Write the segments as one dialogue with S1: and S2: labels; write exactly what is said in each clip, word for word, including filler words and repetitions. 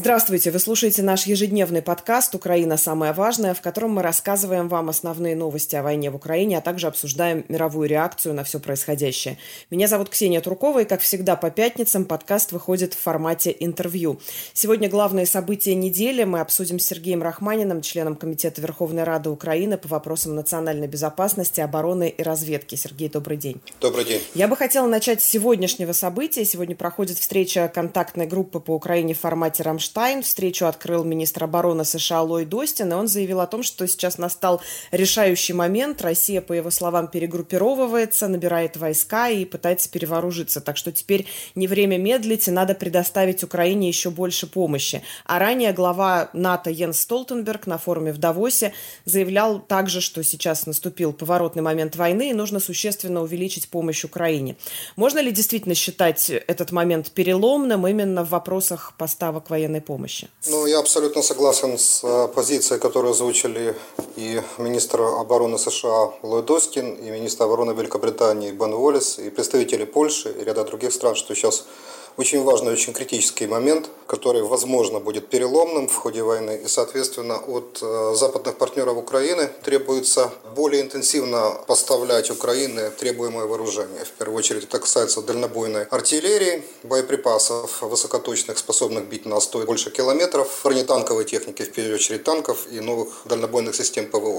S1: Здравствуйте! Вы слушаете наш ежедневный подкаст «Украина. Самое важное», в котором мы рассказываем вам основные новости о войне в Украине, а также обсуждаем мировую реакцию на все происходящее. Меня зовут Ксения Трукова, и, как всегда, по пятницам подкаст выходит в формате интервью. Сегодня главные события недели мы обсудим с Сергеем Рахманиным, членом Комитета Верховной Рады Украины по вопросам национальной безопасности, обороны и разведки. Сергей, добрый день.
S2: Добрый день.
S1: Я бы хотела начать с сегодняшнего события. Сегодня проходит встреча контактной группы по Украине в формате «Рамштайн». Встречу открыл министр обороны США Ллойд Остин, и он заявил о том, что сейчас настал решающий момент. Россия, по его словам, перегруппировывается, набирает войска и пытается перевооружиться. Так что теперь не время медлить, и надо предоставить Украине еще больше помощи. А ранее глава НАТО Йенс Столтенберг на форуме в Давосе заявлял также, что сейчас наступил поворотный момент войны, и нужно существенно увеличить помощь Украине. Можно ли действительно считать этот момент переломным именно в вопросах поставок военной помощи?
S2: Ну, я абсолютно согласен с позицией, которую озвучили и министр обороны США Ллойд Остин, и министр обороны Великобритании Бен Уоллес, и представители Польши и ряда других стран, что сейчас очень важный, очень критический момент, который, возможно, будет переломным в ходе войны. И, соответственно, от западных партнеров Украины требуется более интенсивно поставлять Украине требуемое вооружение. В первую очередь это касается дальнобойной артиллерии, боеприпасов высокоточных, способных бить на сто и больше километров, бронетанковой техники, в первую очередь танков и новых дальнобойных систем ПВО.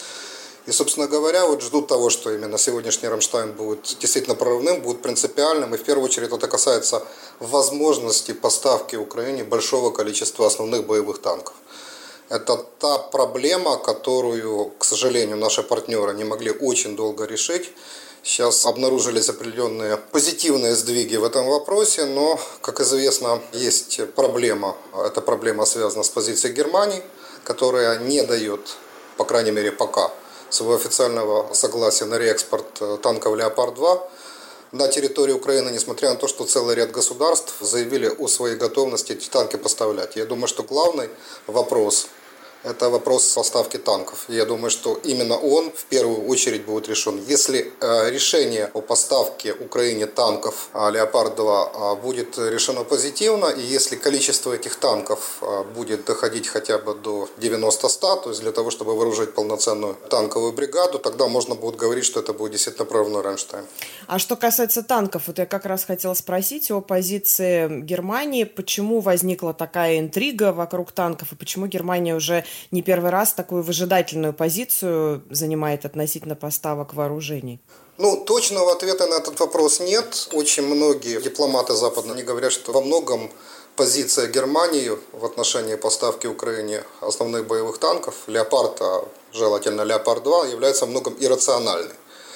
S2: И, собственно говоря, вот ждут того, что именно сегодняшний Рамштайн будет действительно прорывным, будет принципиальным. И в первую очередь это касается возможности поставки Украине большого количества основных боевых танков. Это та проблема, которую, к сожалению, наши партнеры не могли очень долго решить. Сейчас обнаружились определенные позитивные сдвиги в этом вопросе, но, как известно, есть проблема. Эта проблема связана с позицией Германии, которая не дает, по крайней мере пока, своего официального согласия на реэкспорт танков «Леопард-два» на территорию Украины, несмотря на то, что целый ряд государств заявили о своей готовности эти танки поставлять. Я думаю, что главный вопрос – это вопрос поставки танков. Я думаю, что именно он в первую очередь будет решен. Если решение о поставке Украине танков «Леопард-два» будет решено позитивно, и если количество этих танков будет доходить хотя бы до девяноста-ста, то есть для того, чтобы вооружить полноценную танковую бригаду, тогда можно будет говорить, что это будет действительно прорывной Рамштайн.
S1: А что касается танков, вот я как раз хотела спросить о позиции Германии. Почему возникла такая интрига вокруг танков, и почему Германия уже не первый раз такую выжидательную позицию занимает относительно поставок вооружений?
S2: Ну, точного ответа на этот вопрос нет. Очень многие дипломаты западные они говорят, что во многом позиция Германии в отношении поставки Украине основных боевых танков, «Леопард», а желательно «Леопард-два», является во многом иррациональной.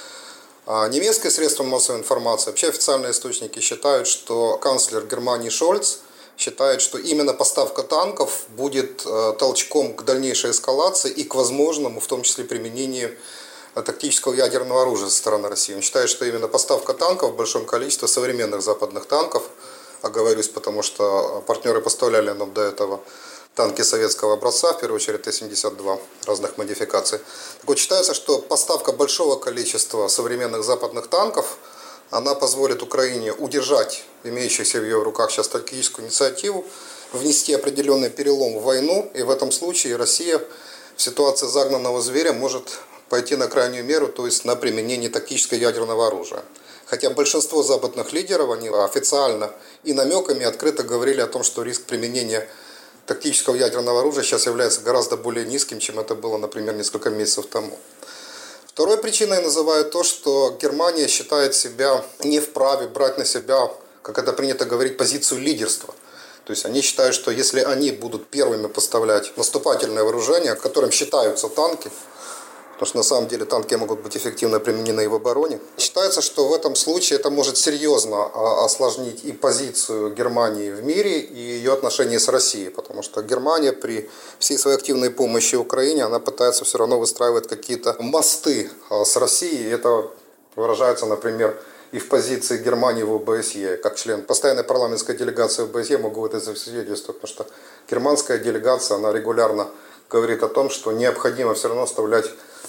S2: А немецкие средства массовой информации, вообще официальные источники считают, что канцлер Германии Шольц считает, что именно поставка танков будет толчком к дальнейшей эскалации и к возможному, в том числе, применению тактического ядерного оружия со стороны России. Он считает, что именно поставка танков в большом количестве современных западных танков, оговорюсь, потому что партнеры поставляли нам до этого танки советского образца, в первую очередь Т семьдесят два, разных модификаций. Так вот, считается, что поставка большого количества современных западных танков она позволит Украине удержать имеющуюся в ее руках сейчас стратегическую инициативу, внести определенный перелом в войну, и в этом случае Россия в ситуации загнанного зверя может пойти на крайнюю меру, то есть на применение тактического ядерного оружия. Хотя большинство западных лидеров, они официально и намеками открыто говорили о том, что риск применения тактического ядерного оружия сейчас является гораздо более низким, чем это было, например, несколько месяцев тому. Второй причиной называют то, что Германия считает себя не вправе брать на себя, как это принято говорить, позицию лидерства. То есть они считают, что если они будут первыми поставлять наступательное вооружение, которым считаются танки, потому что на самом деле танки могут быть эффективно применены и в обороне, считается, что в этом случае это может серьезно осложнить и позицию Германии в мире, и ее отношения с Россией, потому что Германия при всей своей активной помощи Украине, она пытается все равно выстраивать какие-то мосты с Россией, и это выражается, например, и в позиции Германии в О Б С Е. Как член постоянной парламентской делегации О Б С Е могу это засвидетельствовать, потому что германская делегация, она регулярно говорит о том, что необходимо все равно оставлять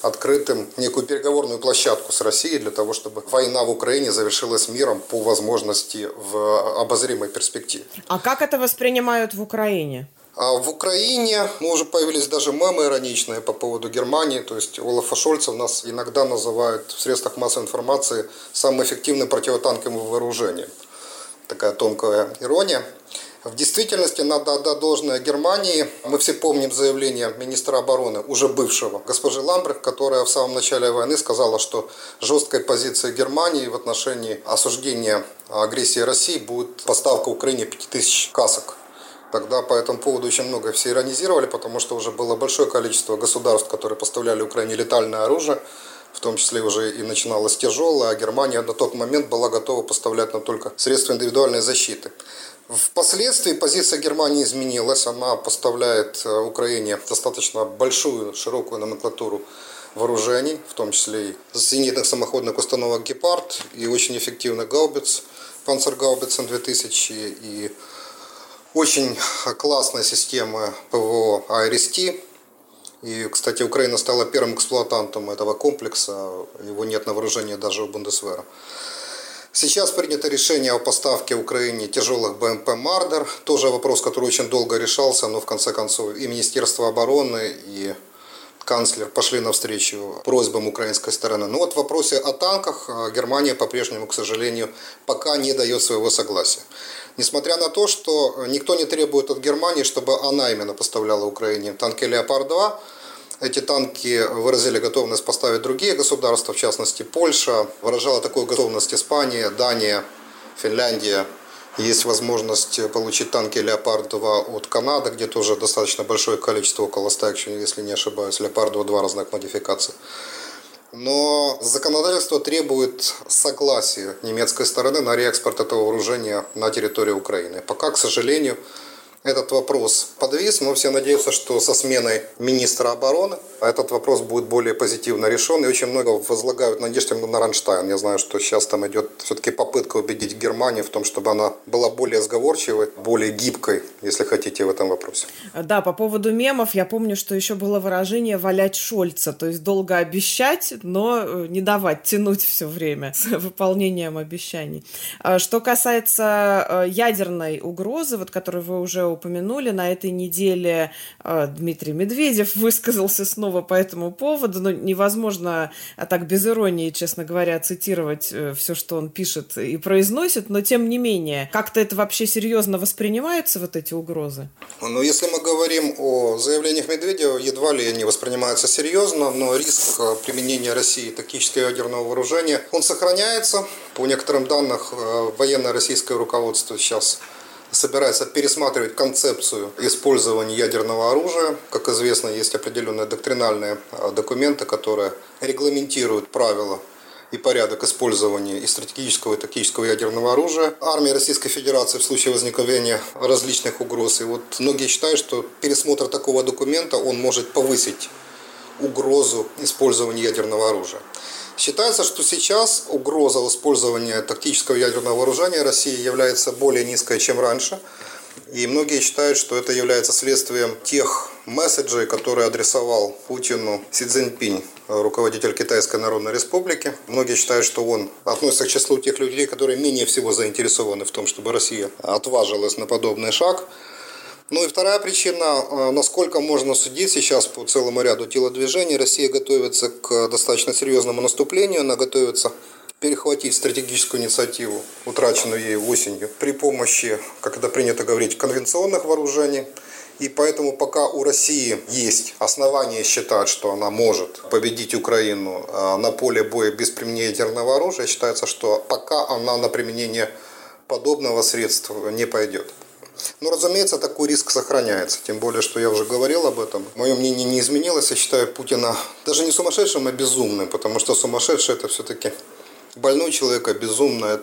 S2: открытым некую переговорную площадку с Россией для того, чтобы война в Украине завершилась миром по возможности в обозримой перспективе.
S1: А как это воспринимают в Украине?
S2: А в Украине ну, уже появились даже мемы ироничные по поводу Германии. То есть Олафа Шольца у нас иногда называют в средствах массовой информации самым эффективным противотанковым вооружением. Такая тонкая ирония. В действительности надо отдать должное Германии. Мы все помним заявление министра обороны, уже бывшего, госпожи Ламбрехт, которая в самом начале войны сказала, что жесткой позицией Германии в отношении осуждения агрессии России будет поставка Украине пяти тысяч касок. Тогда по этому поводу очень много все иронизировали, потому что уже было большое количество государств, которые поставляли Украине летальное оружие, в том числе уже и начиналось тяжелое, а Германия на тот момент была готова поставлять нам только средства индивидуальной защиты. Впоследствии позиция Германии изменилась, она поставляет Украине достаточно большую, широкую номенклатуру вооружений, в том числе и зенитных самоходных установок «Гепард» и очень эффективных гаубиц, «Панцергаубицен две тысячи» и очень классная система ПВО «Айрис-Ти». И, кстати, Украина стала первым эксплуатантом этого комплекса. Его нет на вооружении даже у Бундесвера. Сейчас принято решение о поставке Украине тяжелых БМП «Мардер». Тоже вопрос, который очень долго решался, но в конце концов и Министерство обороны, и канцлер пошли навстречу просьбам украинской стороны. Но вот в вопросе о танках Германия по-прежнему, к сожалению, пока не дает своего согласия. Несмотря на то, что никто не требует от Германии, чтобы она именно поставляла Украине танки «Леопард-два», эти танки выразили готовность поставить другие государства, в частности Польша, выражала такую готовность Испания, Дания, Финляндия. Есть возможность получить танки «Леопард-два» от Канады, где тоже достаточно большое количество, около ста, если не ошибаюсь, «Леопард-два» два разных модификаций. Но законодательство требует согласия немецкой стороны на реэкспорт этого вооружения на территорию Украины. Пока, к сожалению, этот вопрос подвис, но все надеются, что со сменой министра обороны этот вопрос будет более позитивно решен. И очень много возлагают надежды на Рамштайн. Я знаю, что сейчас там идет все-таки попытка убедить Германию в том, чтобы она была более сговорчивой, более гибкой, если хотите, в этом вопросе.
S1: Да, по поводу мемов, я помню, что еще было выражение «валять Шольца», то есть долго обещать, но не давать, тянуть все время с выполнением обещаний. Что касается ядерной угрозы, вот, которую вы уже упомянули, на этой неделе Дмитрий Медведев высказался снова по этому поводу, но невозможно так без иронии, честно говоря, цитировать все, что он пишет и произносит, но тем не менее, как-то это вообще серьезно воспринимается, вот эти угрозы?
S2: Ну, если мы говорим о заявлениях Медведева, едва ли они воспринимаются серьезно, но риск применения России тактического ядерного вооружения, он сохраняется. По некоторым данным, военное российское руководство сейчас собирается пересматривать концепцию использования ядерного оружия. Как известно, есть определенные доктринальные документы, которые регламентируют правила и порядок использования и стратегического, и тактического ядерного оружия армии Российской Федерации в случае возникновения различных угроз. И вот многие считают, что пересмотр такого документа, он может повысить угрозу использования ядерного оружия. Считается, что сейчас угроза использования тактического ядерного вооружения России является более низкой, чем раньше. И многие считают, что это является следствием тех месседжей, которые адресовал Путину Си Цзиньпинь, руководитель Китайской Народной Республики. Многие считают, что он относится к числу тех людей, которые менее всего заинтересованы в том, чтобы Россия отважилась на подобный шаг. Ну и вторая причина, насколько можно судить сейчас по целому ряду телодвижений, Россия готовится к достаточно серьезному наступлению, она готовится перехватить стратегическую инициативу, утраченную ей осенью, при помощи, как это принято говорить, конвенционных вооружений. И поэтому пока у России есть основания считать, что она может победить Украину на поле боя без применения ядерного оружия, считается, что пока она на применение подобного средства не пойдет. Но, разумеется, такой риск сохраняется. Тем более, что я уже говорил об этом. Мое мнение не изменилось. Я считаю Путина даже не сумасшедшим, а безумным. Потому что сумасшедший – это все-таки больной человек, а безумный – это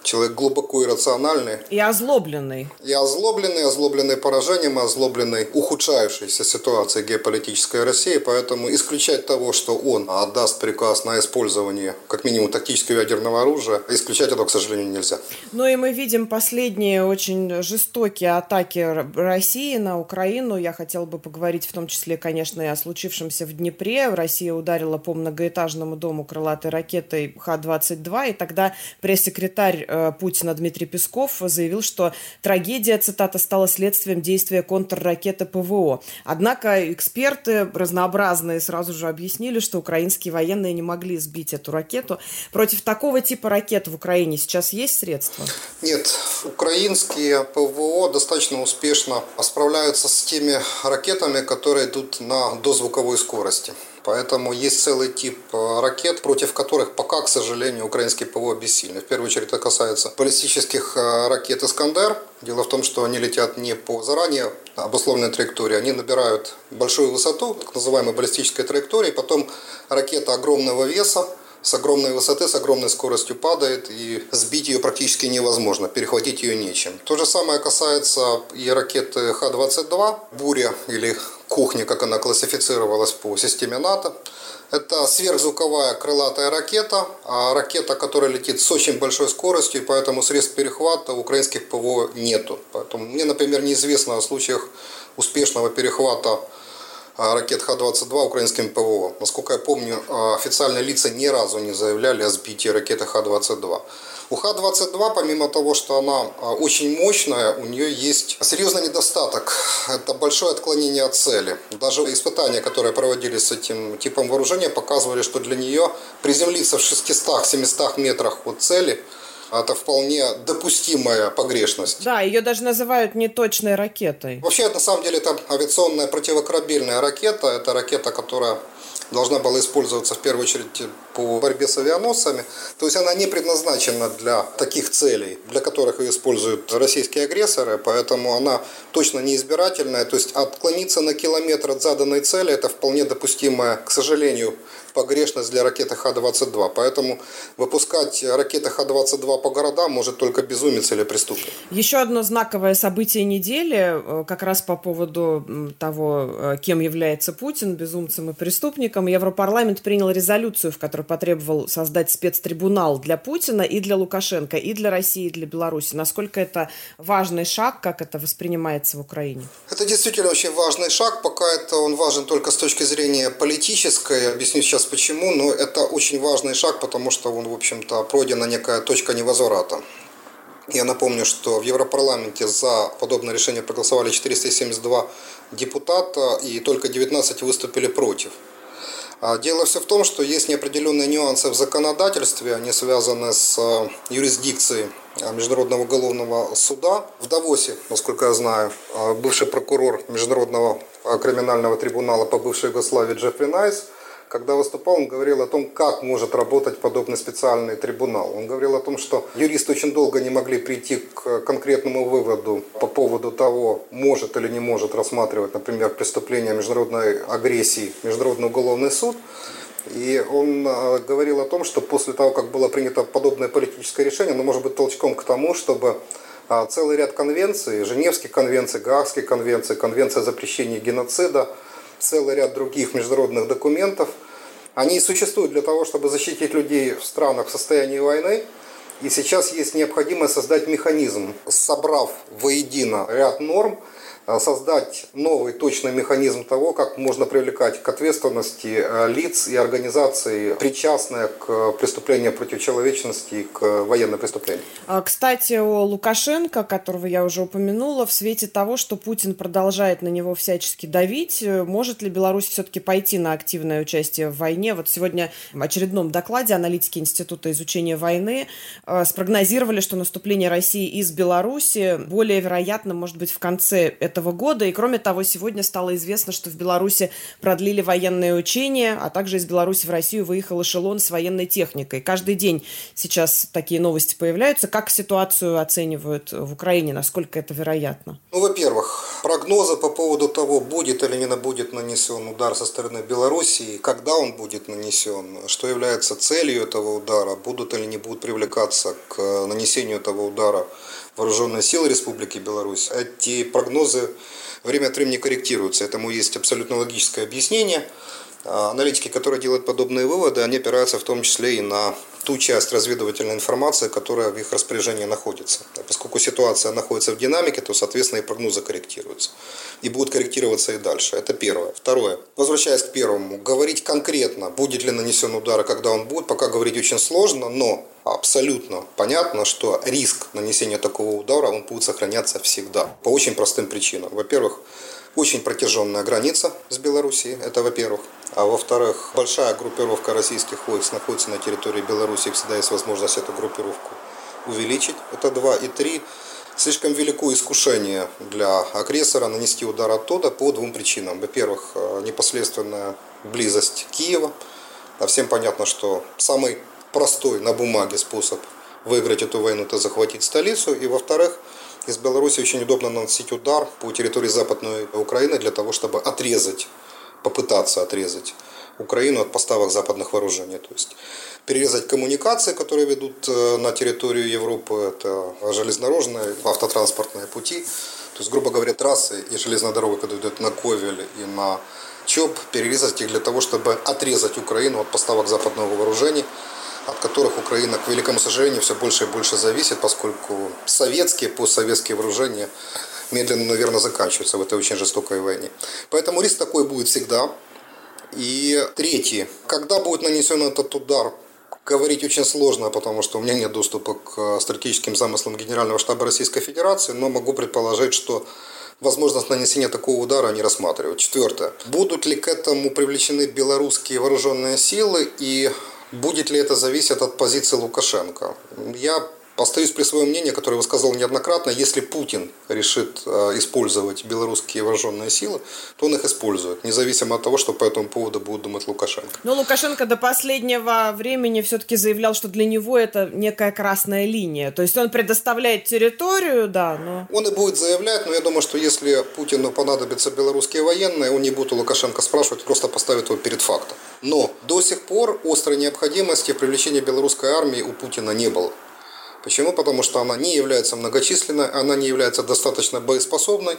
S2: человек глубоко иррациональный.
S1: И озлобленный.
S2: И озлобленный, озлобленный поражением, озлобленный ухудшающейся ситуацией геополитической России. Поэтому исключать того, что он отдаст приказ на использование как минимум тактического ядерного оружия, исключать этого, к сожалению, нельзя.
S1: Ну и мы видим последние очень жестокие атаки России на Украину. Я хотела бы поговорить в том числе, конечно, и о случившемся в Днепре. Россия ударила по многоэтажному дому крылатой ракетой Х двадцать два, и тогда пресс-секретарь э, Путина Дмитрий Песков заявил, что трагедия, цитата, стала следствием действия контрракеты ПВО. Однако эксперты разнообразные сразу же объяснили, что украинские военные не могли сбить эту ракету. Против такого типа ракет в Украине сейчас есть средства?
S2: Нет, украинские ПВО достаточно успешно справляются с теми ракетами, которые идут на дозвуковой скорости. Поэтому есть целый тип ракет, против которых пока, к сожалению, украинские ПВО бессильны. В первую очередь это касается баллистических ракет «Искандер». Дело в том, что они летят не по заранее обусловленной траектории, они набирают большую высоту, так называемой баллистической траектории, потом ракета огромного веса, с огромной высоты, с огромной скоростью падает, и сбить ее практически невозможно, перехватить ее нечем. То же самое касается и ракеты Х двадцать два, «Буря» или «Кухня», как она классифицировалась по системе НАТО. Это сверхзвуковая крылатая ракета, а ракета, которая летит с очень большой скоростью, и поэтому средств перехвата у украинских ПВО нету. Поэтому мне, например, неизвестно о случаях успешного перехвата ракет Х двадцать два украинским ПВО. Насколько я помню, официальные лица ни разу не заявляли о сбитии ракеты Х двадцать два. У Х двадцать два, помимо того, что она очень мощная, у нее есть серьезный недостаток. Это большое отклонение от цели. Даже испытания, которые проводились с этим типом вооружения, показывали, что для нее приземлиться в шестистах-семистах метрах от цели – это вполне допустимая погрешность.
S1: Да, ее даже называют неточной ракетой.
S2: Вообще, на самом деле, это авиационная противокорабельная ракета. Это ракета, которая должна была использоваться в первую очередь по борьбе с авианосцами. То есть она не предназначена для таких целей, для которых ее используют российские агрессоры, поэтому она точно не избирательная. То есть отклониться на километр от заданной цели – это вполне допустимая, к сожалению, погрешность для ракеты Х двадцать два. Поэтому выпускать ракеты Х двадцать два по городам может только безумец или преступник.
S1: Еще одно знаковое событие недели, как раз по поводу того, кем является Путин, безумцем и преступником. Европарламент принял резолюцию, в которой потребовал создать спецтрибунал для Путина и для Лукашенко, и для России, и для Беларуси. Насколько это важный шаг, как это воспринимается в Украине?
S2: Это действительно очень важный шаг. Пока это он важен только с точки зрения политической. Объясню сейчас почему, но это очень важный шаг, потому что он, в общем-то, пройдена некая точка невозврата. Я напомню, что в Европарламенте за подобное решение проголосовали четыреста семьдесят два депутата, и только девятнадцать выступили против. Дело все в том, что есть неопределенные нюансы в законодательстве, они связаны с юрисдикцией Международного уголовного суда. В Давосе, насколько я знаю, бывший прокурор Международного криминального трибунала по бывшей Югославии Джеффри Найс, когда выступал, он говорил о том, как может работать подобный специальный трибунал. Он говорил о том, что юристы очень долго не могли прийти к конкретному выводу по поводу того, может или не может рассматривать, например, преступление международной агрессии Международный уголовный суд. И он говорил о том, что после того, как было принято подобное политическое решение, оно может быть толчком к тому, чтобы целый ряд конвенций, Женевских конвенций, Гаагских конвенций, Конвенция о запрещении геноцида, целый ряд других международных документов, они существуют для того, чтобы защитить людей в странах в состоянии войны. И сейчас есть необходимость создать механизм, собрав воедино ряд норм, создать новый точный механизм того, как можно привлекать к ответственности лиц и организаций, причастные к преступлениям против человечности и к военным преступлениям.
S1: Кстати, о Лукашенко, которого я уже упомянула, в свете того, что Путин продолжает на него всячески давить, может ли Беларусь все-таки пойти на активное участие в войне? Вот сегодня в очередном докладе аналитики Института изучения войны спрогнозировали, что наступление России из Беларуси более вероятно может быть в конце этого этого года. И кроме того, сегодня стало известно, что в Беларуси продлили военные учения, а также из Беларуси в Россию выехал эшелон с военной техникой. Каждый день сейчас такие новости появляются. Как ситуацию оценивают в Украине? Насколько это вероятно?
S2: Ну, во-первых, прогнозы по поводу того, будет или не будет нанесен удар со стороны Белоруссии, когда он будет нанесен, что является целью этого удара, будут или не будут привлекаться к нанесению этого удара вооруженные силы Республики Беларусь. Эти прогнозы время от времени корректируются. Этому есть абсолютно логическое объяснение. Аналитики, которые делают подобные выводы, они опираются в том числе и на ту часть разведывательной информации, которая в их распоряжении находится. Поскольку ситуация находится в динамике, то, соответственно, и прогнозы корректируются. И будут корректироваться и дальше. Это первое. Второе. Возвращаясь к первому. Говорить конкретно, будет ли нанесен удар, и когда он будет, пока говорить очень сложно, но абсолютно понятно, что риск нанесения такого удара, он будет сохраняться всегда. По очень простым причинам. Во-первых, очень протяженная граница с Белоруссией, это во-первых. А во-вторых, большая группировка российских войск находится на территории Беларуси, всегда есть возможность эту группировку увеличить. Это два. И три. Слишком велико искушение для агрессора нанести удар оттуда по двум причинам. Во-первых, непосредственная близость Киева. А всем понятно, что самый простой на бумаге способ выиграть эту войну – это захватить столицу. И во-вторых, из Беларуси очень удобно наносить удар по территории Западной Украины для того, чтобы отрезать, попытаться отрезать Украину от поставок западных вооружений. То есть перерезать коммуникации, которые ведут на территорию Европы, это железнодорожные, автотранспортные пути. То есть, грубо говоря, трассы и железная дорога, которые идут на Ковель и на Чоп, перерезать их для того, чтобы отрезать Украину от поставок западного вооружения, от которых Украина, к великому сожалению, все больше и больше зависит, поскольку советские, постсоветские вооружения медленно, наверное, заканчиваются в этой очень жестокой войне. Поэтому риск такой будет всегда. И третье. Когда будет нанесен этот удар, говорить очень сложно, потому что у меня нет доступа к стратегическим замыслам Генерального штаба Российской Федерации, но могу предположить, что возможность нанесения такого удара они рассматривают. Четвертое. Будут ли к этому привлечены белорусские вооруженные силы и будет ли это зависеть от позиции Лукашенко? Я остаюсь при своем мнении, которое высказывал неоднократно. Если Путин решит использовать белорусские вооруженные силы, то он их использует, независимо от того, что по этому поводу будет думать Лукашенко.
S1: Но Лукашенко до последнего времени все-таки заявлял, что для него это некая красная линия. То есть он предоставляет территорию, да, но...
S2: Он и будет заявлять, но я думаю, что если Путину понадобятся белорусские военные, он не будет у Лукашенко спрашивать, просто поставит его перед фактом. Но до сих пор острой необходимости в привлечении белорусской армии у Путина не было. Почему? Потому что она не является многочисленной, она не является достаточно боеспособной,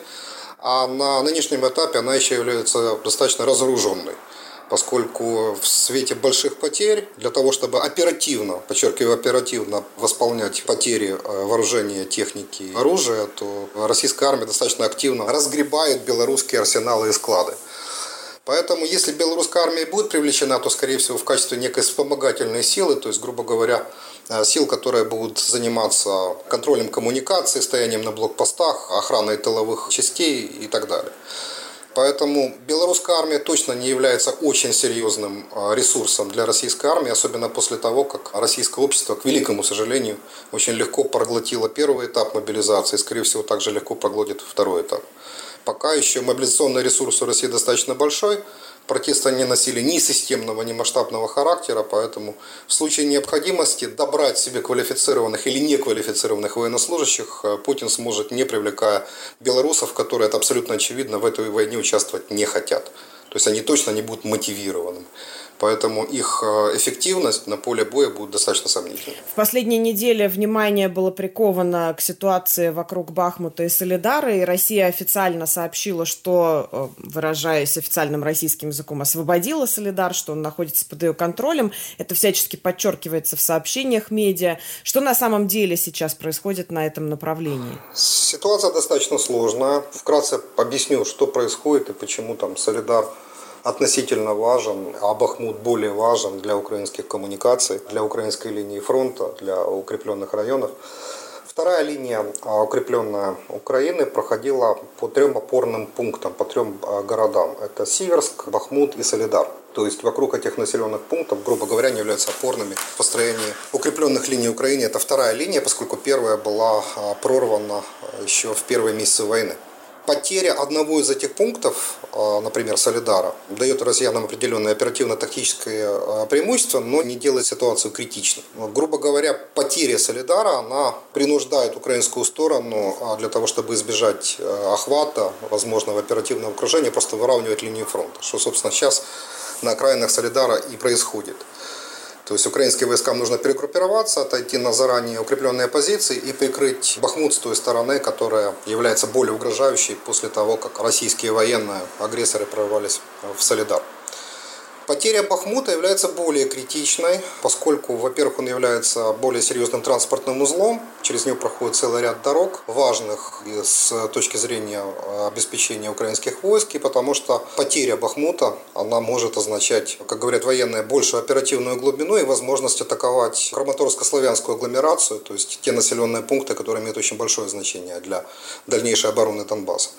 S2: а на нынешнем этапе она еще является достаточно разоруженной. Поскольку в свете больших потерь, для того, чтобы оперативно, подчеркиваю, оперативно восполнять потери вооружения, техники, оружия, то российская армия достаточно активно разгребает белорусские арсеналы и склады. Поэтому, если белорусская армия будет привлечена, то, скорее всего, в качестве некой вспомогательной силы, то есть, грубо говоря, сил, которые будут заниматься контролем коммуникаций, стоянием на блокпостах, охраной тыловых частей и так далее. Поэтому белорусская армия точно не является очень серьезным ресурсом для российской армии, особенно после того, как российское общество, к великому сожалению, очень легко проглотило первый этап мобилизации, скорее всего, также легко проглотит второй этап. Пока еще мобилизационный ресурс у России достаточно большой, протесты не носили ни системного, ни масштабного характера, поэтому в случае необходимости добрать себе квалифицированных или неквалифицированных военнослужащих Путин сможет, не привлекая белорусов, которые, это абсолютно очевидно, в этой войне участвовать не хотят. То есть они точно не будут мотивированы. Поэтому их эффективность на поле боя будет достаточно сомнительной.
S1: В последние недели внимание было приковано к ситуации вокруг Бахмута и Солидара, и Россия официально сообщила, что, выражаясь официальным российским языком, освободила Солидар, что он находится под ее контролем. Это всячески подчеркивается в сообщениях медиа. Что на самом деле сейчас происходит на этом направлении?
S2: Ситуация достаточно сложная. Вкратце объясню, что происходит и почему там Солидар относительно важен, а Бахмут более важен для украинских коммуникаций, для украинской линии фронта, для укрепленных районов. Вторая линия укрепленная Украины проходила по трем опорным пунктам, по трем городам. Это Сиверск, Бахмут и Солидар. То есть вокруг этих населенных пунктов, грубо говоря, не являются опорными в построении укрепленных линий Украины. Это вторая линия, поскольку первая была прорвана еще в первые месяцы войны. Потеря одного из этих пунктов, например, Солидара, дает россиянам определенное оперативно-тактическое преимущество, но не делает ситуацию критичной. Грубо говоря, потеря Солидара, она принуждает украинскую сторону для того, чтобы избежать охвата, возможного оперативного окружения, просто выравнивать линию фронта, что, собственно, сейчас на окраинах Солидара и происходит. То есть украинским войскам нужно перегруппироваться, отойти на заранее укрепленные позиции и прикрыть Бахмут с той стороны, которая является более угрожающей после того, как российские военные агрессоры прорвались в Солидар. Потеря Бахмута является более критичной, поскольку, во-первых, он является более серьезным транспортным узлом, через него проходит целый ряд дорог, важных с точки зрения обеспечения украинских войск, и потому что потеря Бахмута, она может означать, как говорят военные, большую оперативную глубину и возможность атаковать Краматорско-славянскую агломерацию, то есть те населенные пункты, которые имеют очень большое значение для дальнейшей обороны Донбасса.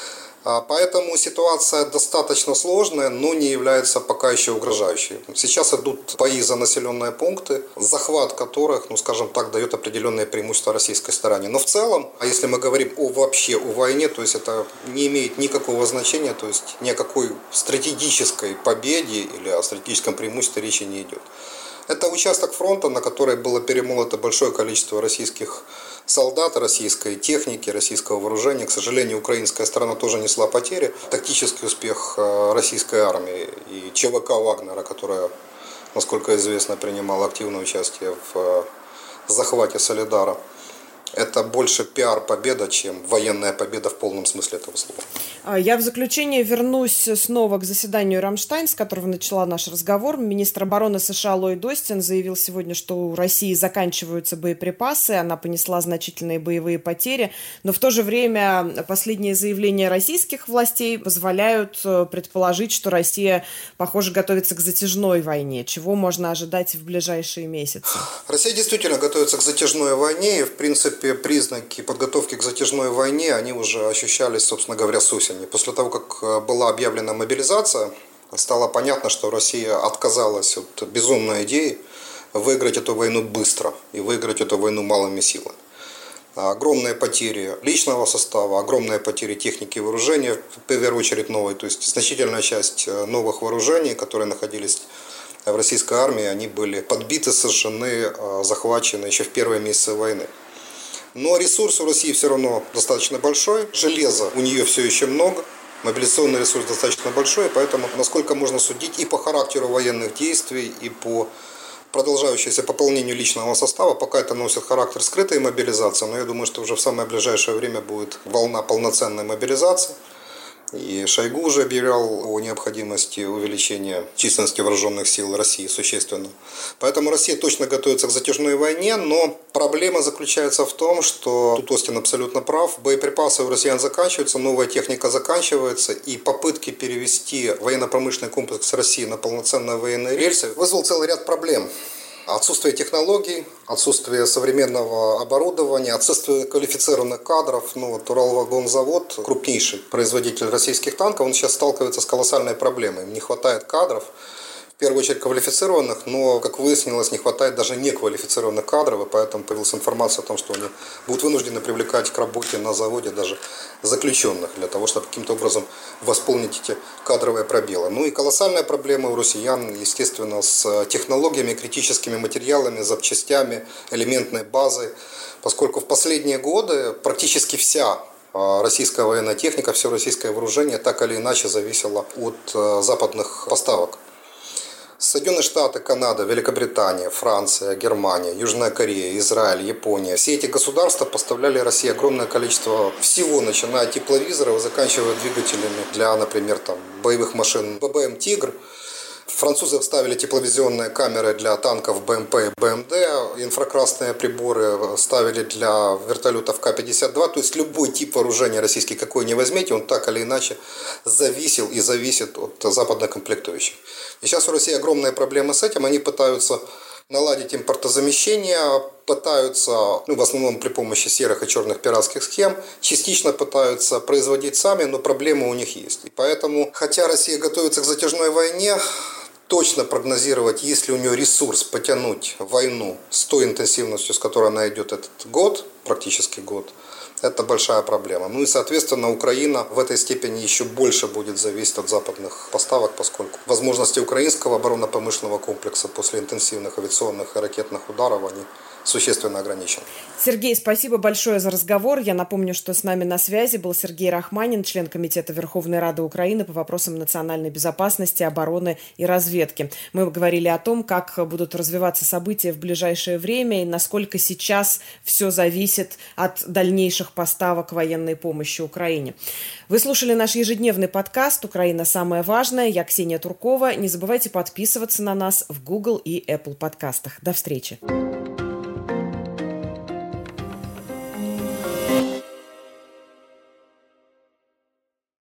S2: Поэтому ситуация достаточно сложная, но не является пока еще угрожающей. Сейчас идут бои за населенные пункты, захват которых, ну скажем так, дает определенные преимущества российской стороне. Но в целом, а если мы говорим о, вообще о войне, то есть это не имеет никакого значения, то есть ни о какой стратегической победе или о стратегическом преимуществе речи не идет. Это участок фронта, на который было перемолото большое количество российских солдат, российской техники, российского вооружения. К сожалению, украинская сторона тоже несла потери. Тактический успех российской армии и ЧВК Вагнера, которая, насколько известно, принимала активное участие в захвате Солидара, это больше пиар-победа, чем военная победа в полном смысле этого слова.
S1: Я в заключение вернусь снова к заседанию Рамштайн, с которого начала наш разговор. Министр обороны США Ллойд Остин заявил сегодня, что у России заканчиваются боеприпасы, она понесла значительные боевые потери, но в то же время последние заявления российских властей позволяют предположить, что Россия, похоже, готовится к затяжной войне. Чего можно ожидать в ближайшие месяцы?
S2: Россия действительно готовится к затяжной войне, и, в принципе, признаки подготовки к затяжной войне, они уже ощущались, собственно говоря, с осени. После того, как была объявлена мобилизация, стало понятно, что Россия отказалась от безумной идеи выиграть эту войну быстро и выиграть эту войну малыми силами. Огромные потери личного состава, огромные потери техники и вооружения, в первую очередь новой, то есть значительная часть новых вооружений, которые находились в российской армии, они были подбиты, сожжены, захвачены еще в первые месяцы войны. Но ресурс у России все равно достаточно большой, железа у нее все еще много, мобилизационный ресурс достаточно большой, поэтому, насколько можно судить и по характеру военных действий, и по продолжающемуся пополнению личного состава, пока это носит характер скрытой мобилизации, но я думаю, что уже в самое ближайшее время будет волна полноценной мобилизации. И Шойгу уже объявлял о необходимости увеличения численности вооруженных сил России существенно. Поэтому Россия точно готовится к затяжной войне, но проблема заключается в том, что, тут Остин абсолютно прав, боеприпасы у россиян заканчиваются, новая техника заканчивается, и попытки перевести военно-промышленный комплекс России на полноценные военные рельсы вызвал целый ряд проблем. Отсутствие технологий, отсутствие современного оборудования, отсутствие квалифицированных кадров. Ну, вот Уралвагонзавод, крупнейший производитель российских танков, он сейчас сталкивается с колоссальной проблемой. Им не хватает кадров, в первую очередь квалифицированных, но, как выяснилось, не хватает даже неквалифицированных кадров, и поэтому появилась информация о том, что они будут вынуждены привлекать к работе на заводе даже заключенных, для того, чтобы каким-то образом восполнить эти кадровые пробелы. Ну и колоссальная проблема у россиян, естественно, с технологиями, критическими материалами, запчастями, элементной базой, поскольку в последние годы практически вся российская военная техника, все российское вооружение так или иначе зависело от западных поставок. Соединенные Штаты, Канада, Великобритания, Франция, Германия, Южная Корея, Израиль, Япония. Все эти государства поставляли России огромное количество всего, начиная от тепловизоров и заканчивая двигателями для, например, там, боевых машин бэ бэ эм «Тигр». Французы ставили тепловизионные камеры для танков бэ эм пэ и бэ эм дэ, инфракрасные приборы ставили для вертолетов ка пятьдесят два. То есть любой тип вооружения российский, какой ни возьмите, он так или иначе зависел и зависит от западных комплектующих. И сейчас у России огромная проблема с этим. Они пытаются наладить импортозамещение, пытаются, ну, в основном при помощи серых и черных пиратских схем, частично пытаются производить сами, но проблемы у них есть. И поэтому, хотя Россия готовится к затяжной войне, точно прогнозировать, есть ли у нее ресурс потянуть войну с той интенсивностью, с которой она идет этот год, практически год. Это большая проблема. Ну и, соответственно, Украина в этой степени еще больше будет зависеть от западных поставок, поскольку возможности украинского оборонно-промышленного комплекса после интенсивных авиационных и ракетных ударов, они существенно ограничены.
S1: Сергей, спасибо большое за разговор. Я напомню, что с нами на связи был Сергей Рахманин, член Комитета Верховной Рады Украины по вопросам национальной безопасности, обороны и разведки. Мы говорили о том, как будут развиваться события в ближайшее время и насколько сейчас все зависит от дальнейших поставок военной помощи Украине. Вы слушали наш ежедневный подкаст «Украина. Самое важное». Я Ксения Туркова. Не забывайте подписываться на нас в Google и Apple подкастах. До встречи.